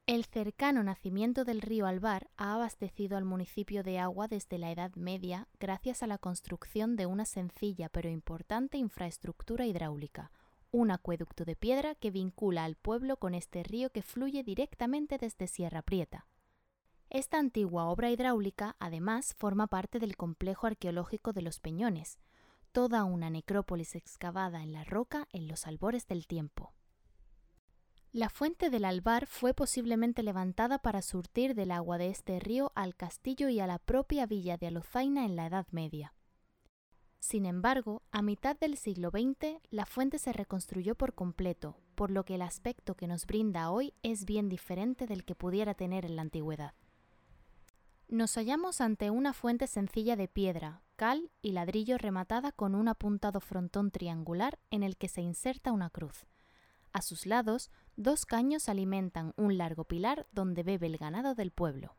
El cercano nacimiento del río Albar ha abastecido al municipio de agua desde la Edad Media gracias a la construcción de una sencilla pero importante infraestructura hidráulica, un acueducto de piedra que vincula al pueblo con este río que fluye directamente desde Sierra Prieta. Esta antigua obra hidráulica, además, forma parte del complejo arqueológico de Los Peñones, toda una necrópolis excavada en la roca en los albores del tiempo. La fuente del Albar fue posiblemente levantada para surtir del agua de este río al castillo y a la propia villa de Alozaina en la Edad Media. Sin embargo, a mitad del siglo XX, la fuente se reconstruyó por completo, por lo que el aspecto que nos brinda hoy es bien diferente del que pudiera tener en la antigüedad. Nos hallamos ante una fuente sencilla de piedra, cal y ladrillo rematada con un apuntado frontón triangular en el que se inserta una cruz. A sus lados, dos caños alimentan un largo pilar donde bebe el ganado del pueblo.